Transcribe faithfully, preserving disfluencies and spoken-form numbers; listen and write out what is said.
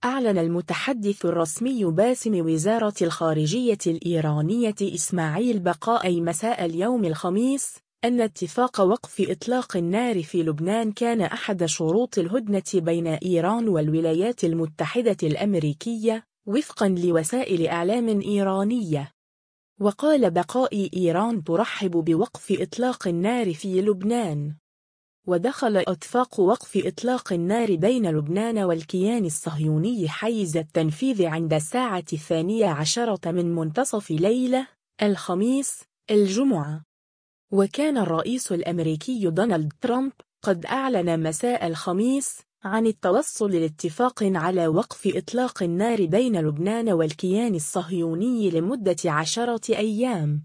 أعلن المتحدث الرسمي باسم وزارة الخارجية الإيرانية إسماعيل بقائي مساء اليوم الخميس أن اتفاق وقف إطلاق النار في لبنان كان أحد شروط الهدنة بين إيران والولايات المتحدة الأمريكية وفقاً لوسائل إعلام إيرانية. وقال بقائي إيران ترحب بوقف إطلاق النار في لبنان. ودخل اتفاق وقف إطلاق النار بين لبنان والكيان الصهيوني حيز التنفيذ عند الساعة الثانية عشرة من منتصف ليلة الخميس الجمعة. وكان الرئيس الأمريكي دونالد ترامب قد أعلن مساء الخميس عن التوصل لاتفاق على وقف إطلاق النار بين لبنان والكيان الصهيوني لمدة عشرة أيام.